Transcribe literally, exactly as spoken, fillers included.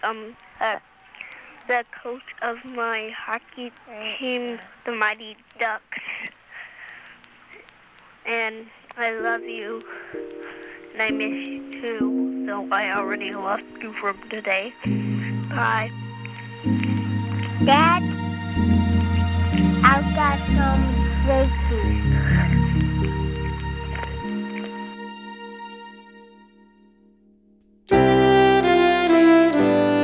um uh, the coach of my hockey team, the Mighty Ducks. And I love you, and I miss you too, though I already lost you from today. Bye. Dad, I've got some grape juice.